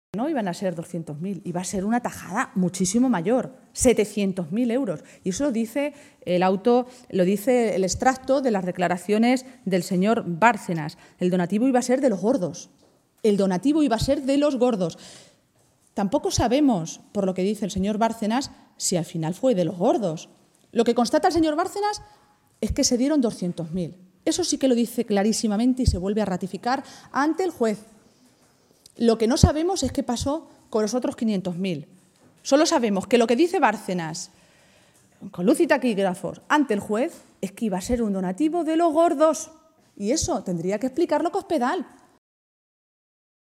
No iban a ser 200.000, iba a ser una tajada muchísimo mayor, 700.000 euros. Y eso dice el auto, lo dice el extracto de las declaraciones del señor Bárcenas. El donativo iba a ser de los gordos. El donativo iba a ser de los gordos. Tampoco sabemos, por lo que dice el señor Bárcenas, si al final fue de los gordos. Lo que constata el señor Bárcenas es que se dieron 200.000. Eso sí que lo dice clarísimamente y se vuelve a ratificar ante el juez. Lo que no sabemos es qué pasó con los otros 500.000. Solo sabemos que lo que dice Bárcenas, con luz y taquígrafos, ante el juez, es que iba a ser un donativo de los gordos. Y eso tendría que explicarlo Cospedal.